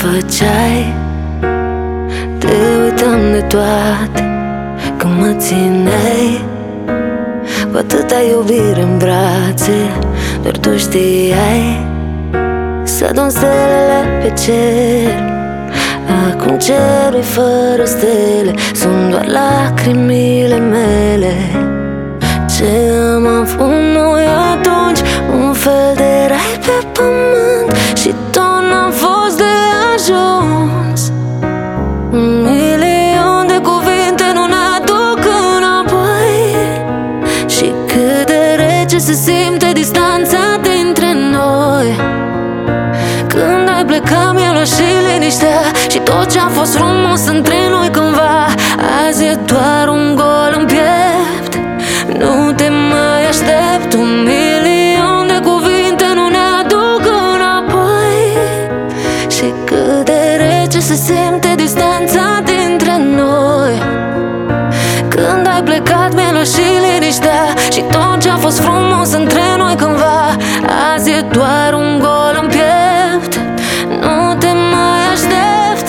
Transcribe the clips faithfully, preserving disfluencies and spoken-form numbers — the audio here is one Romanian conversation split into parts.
făceai, te uitam de toate când mă țineai cu atâta iubire în brațe. Doar tu știai să adun stelele pe cer. Acum cerul fără stele, sunt doar lacrimile mele. Ce am avut noi atunci, un fel de rai pe pământ, și tot n-am fost de ajuns. Un milion de cuvinte nu ne aduc înapoi. Și cât de rece se simte distanța dintre noi. Când ai plecat mi-a luat și liniștea, și tot ce-a fost frumos între noi cândva, azi e doar un gol în piept. Nu te mai aștept, un milion de cuvinte nu ne aduc înapoi. Și cât de rece se simte distanța dintre noi. Când ai plecat mi-a luat și liniștea, și tot ce-a fost frumos între noi cândva, azi e doar un gol în piept. Nu te mai aștept.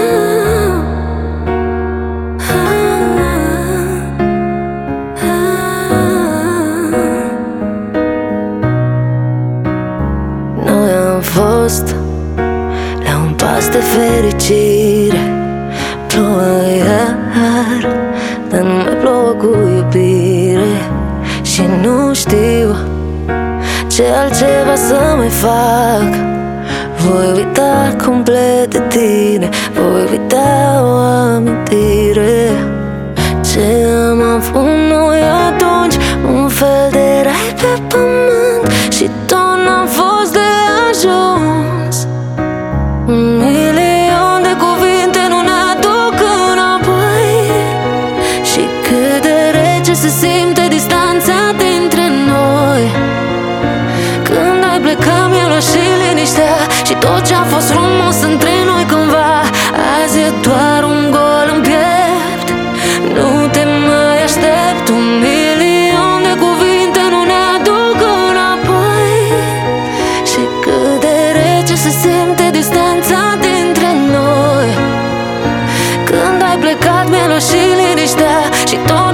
Noi am fost la un pas de fericire. Plouă iar, dar nu mai plouă cu iubire. Și nu știu ce altceva să mai fac. Voi uita complet de tine, voi uita o amintire. Ce am avut noi atunci, un fel de rai pe pământ, și tot n-am fost de ajuns. Un milion de cuvinte nu ne aduc înapoi. Și cât de rece se simte distanța dintre noi. Când ai plecat mi-a luat și liniștea, și tot ce-a fost frumos între noi cândva, azi e doar un gol în piept. Nu te mai aștept, un milion de cuvinte nu ne aduc înapoi. Și cât de rece se simte distanța dintre noi. Când ai plecat mi-a luat și liniștea, și tot